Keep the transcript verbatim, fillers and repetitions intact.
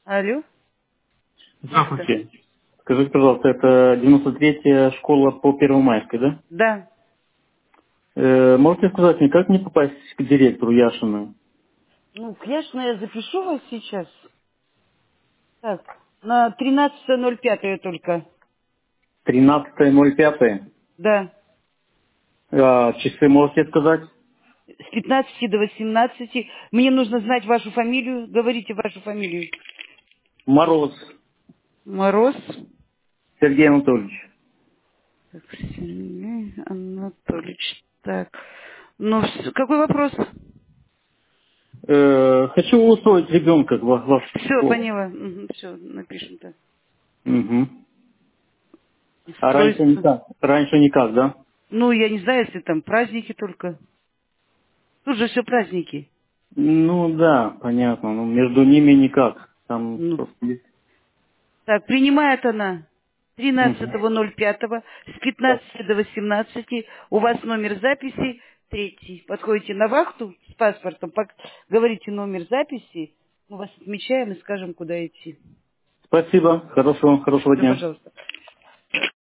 Алло? Да. Здравствуйте. Скажите, пожалуйста, это девяносто третья школа по Первомайской, да? Да. Э, можете сказать мне, как мне попасть к директору Яшину? Ну, конечно, я запишу вас сейчас. Так, на тринадцатое ноль пятое только. тринадцатое ноль пятое. Да. А, часы можете сказать? С пятнадцати до восемнадцати. Мне нужно знать вашу фамилию. Говорите вашу фамилию. Мороз Мороз. Сергей Анатольевич. Так, Сергей Анатольевич. Так. Ну, вс- какой вопрос? Э, хочу устроить ребенка в ва- вашу Все, школу. поняла. Все, напишем так. Мгм. А раньше Устройство. никак? Раньше никак, да? Ну, я не знаю, если там праздники только. Тут же все праздники. Ну да, понятно. Но между ними никак. Там Ну, просто есть. так, принимает она Мгм. тринадцатого ноль пятого с пятнадцати до восемнадцати. У вас номер записи третий. Подходите на вахту с паспортом, пок- говорите номер записи, мы вас отмечаем и скажем, куда идти. Спасибо. Хорошего, хорошего Да, дня. пожалуйста.